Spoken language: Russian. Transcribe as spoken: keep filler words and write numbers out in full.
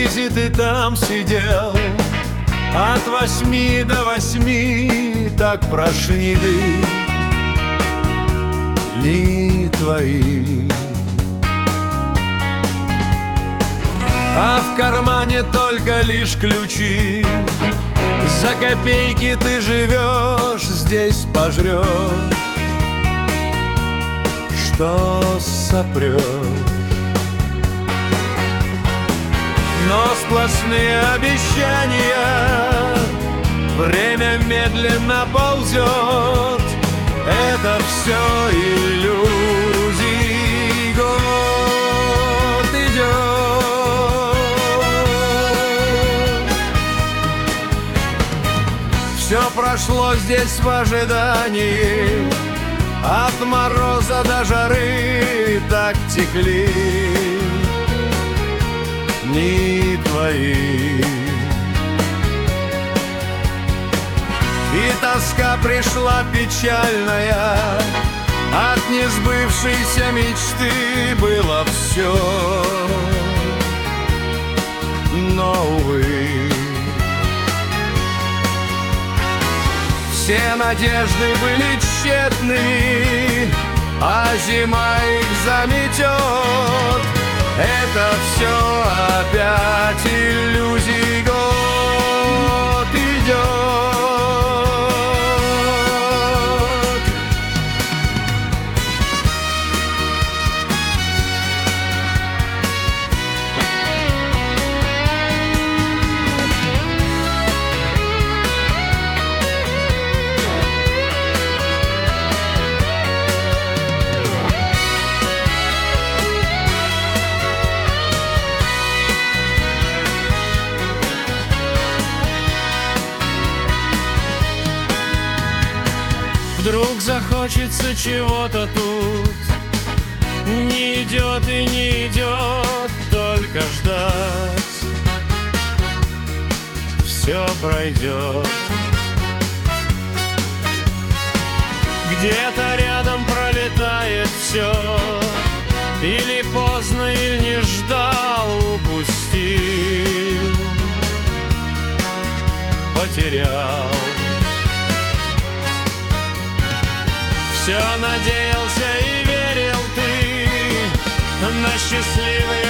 вблизи ты там сидел. От восьми до восьми так прошли дни твои. А в кармане только лишь ключи. За копейки ты живешь, здесь пожрешь, что сопрешь. Но сплошные обещания, время медленно ползет. Это все иллюзии, год идет. Все прошло здесь в ожидании, от мороза до жары так текли дни твои. И тоска пришла печальная, от несбывшейся мечты было все, но, увы, все надежды были тщетными, а зима их заметет. Это все опять иллюзий, год идет. Вдруг захочется чего-то тут, не идет и не идет, только ждать. Все пройдет. Где-то рядом пролетает все, или поздно, или не ждал, упустил, потерял. Все надеялся и верил ты на счастливый